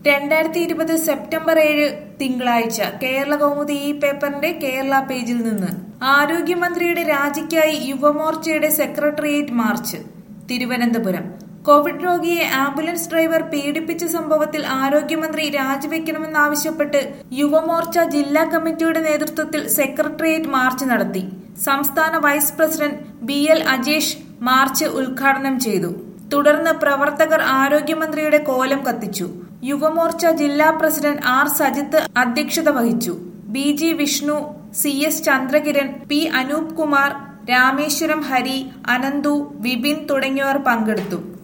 2020 September 7 തിങ്കളാഴ്ച കേരള കൗമുദി ഈ പേപ്പറിന്റെ കേരള പേജിൽ നിന്ന് ആരോഗ്യമന്ത്രിയുടെ രാജിക്കായി യുവമോർച്ചയുടെ സെക്രട്ടേറിയറ്റ് മാർച്ച്. തിരുവനന്തപുരം കോവിഡ് രോഗിയെ ആംബുലൻസ് ഡ്രൈവർ പീഡിപ്പിച്ച സംഭവത്തിൽ ആരോഗ്യമന്ത്രി രാജിവെക്കണമെന്നാവശ്യപ്പെട്ട് യുവമോർച്ച ജില്ലാ കമ്മിറ്റിയുടെ നേതൃത്വത്തിൽ സെക്രട്ടേറിയറ്റ് മാർച്ച് നടത്തി. സംസ്ഥാന vice president BL Ajesh march ഉദ്ഘാടനം ചെയ്തു. തുടർന്ന് പ്രവർത്തകർ ആരോഗ്യമന്ത്രിയുടെ കോലം കത്തിച്ചു. യുവമോർച്ച ജില്ലാ പ്രസിഡന്റ് R സജിത്ത് അധ്യക്ഷത വഹിച്ചു. BG Vishnu, CS Chandrakiran, P Anoop Kumar, Rameswaram Hari, Ananthu, Vipin തുടങ്ങിയവർ പങ്കെടുത്തു.